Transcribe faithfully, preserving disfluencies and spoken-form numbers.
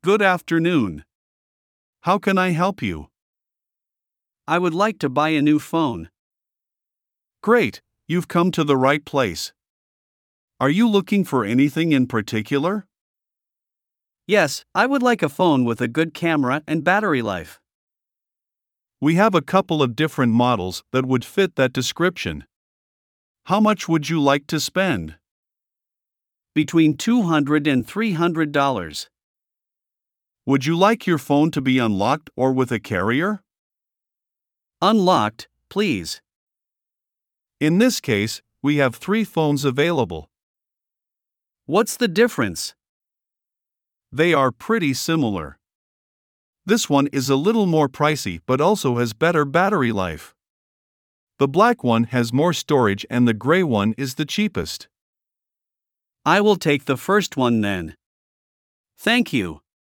Good afternoon. How can I help you? I would like to buy a new phone. Great, you've come to the right place. Are you looking for anything in particular? Yes, I would like a phone with a good camera and battery life. We have a couple of different models that would fit that description. How much would you like to spend? Between two hundred dollars and three hundred dollars. Would you like your phone to be unlocked or with a carrier? Unlocked, please. In this case, we have three phones available. What's the difference? They are pretty similar. This one is a little more pricey but also has better battery life. The black one has more storage and the gray one is the cheapest. I will take the first one then. Thank you.